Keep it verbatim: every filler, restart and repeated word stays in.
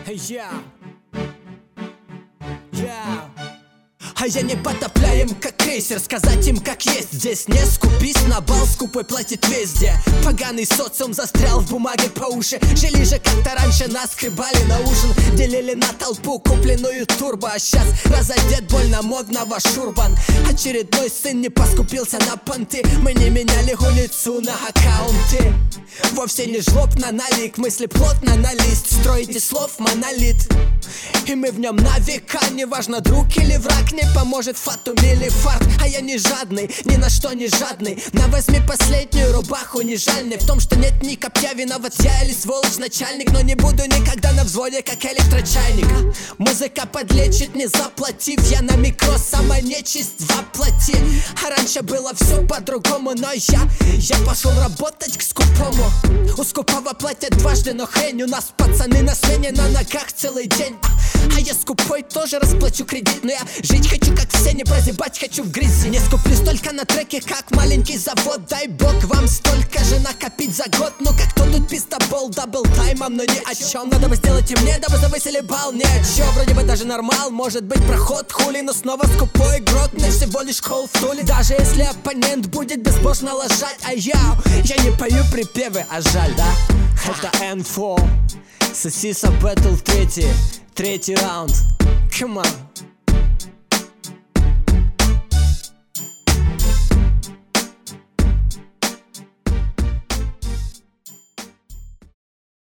Я, я. А я не потопляем, как крейсер. Сказать им, как есть. Здесь не скупись на бал, скупой платит везде. Поганый социум застрял в бумаге по уши. Жили же как-то раньше, нас хлебали на ужин. Делили на толпу купленную турбо. А сейчас разодет больно модно ваш урбан. Очередной сын не поскупился на понты. Мы не меняли улицу на аккаунты. Вовсе не жлоб на налик, мысли плотно на лист. Строите слов монолит, и мы в нем на века. Неважно, друг или враг, не поможет фатум или фарт. А я не жадный, ни на что не жадный. На возьми последнюю рубаху, не жальный. В том, что нет ни копья, виноват я или сволочь начальник. Но не буду никогда на взводе, как электрочайник. Музыка подлечит, не заплатив. Я на микро, сама нечисть воплоти. А раньше было все по-другому, но я, я пошел работать к скупому. У скупого платят дважды, но хрень. У нас пацаны на смене, на ногах целый день. А я скупой тоже расплачу кредит. Но я жить хочу, как все, не прозябать хочу в грязи. Не скуплюсь только на треке, как маленький завод. Дай бог вам столько же накопить за год. Ну как кто тут пиздобол, дабл таймом, но ни о чем. Надо бы сделать и мне, дабы завысили бал. Ни о чем, вроде бы даже нормал. Может быть проход, хули, но снова скупой игрок. Не всего лишь холл в туле. Даже если оппонент будет безбожно лажать. А я, я не пою припевы, а жаль, да? Это эн фор Сосиса Бэтл третий, третий раунд. Come on.